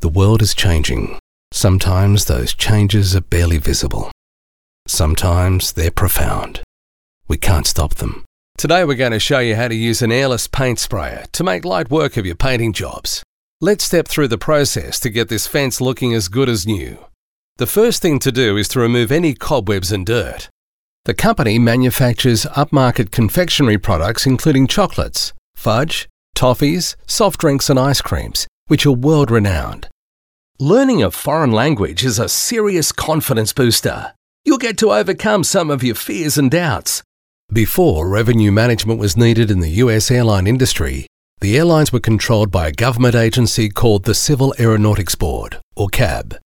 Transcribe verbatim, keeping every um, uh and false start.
The world is changing. Sometimes those changes are barely visible. Sometimes they're profound. We can't stop them. Today we're going to show you how to use an airless paint sprayer to make light work of your painting jobs. Let's step through the process to get this fence looking as good as new. The first thing to do is to remove any cobwebs and dirt. The company manufactures upmarket confectionery products including chocolates, fudge, toffees, soft drinks and ice creams, which are world-renowned. Learning a foreign language is a serious confidence booster. You'll get to overcome some of your fears and doubts. Before revenue management was needed in the U S airline industry, the airlines were controlled by a government agency called the Civil Aeronautics Board, or C A B.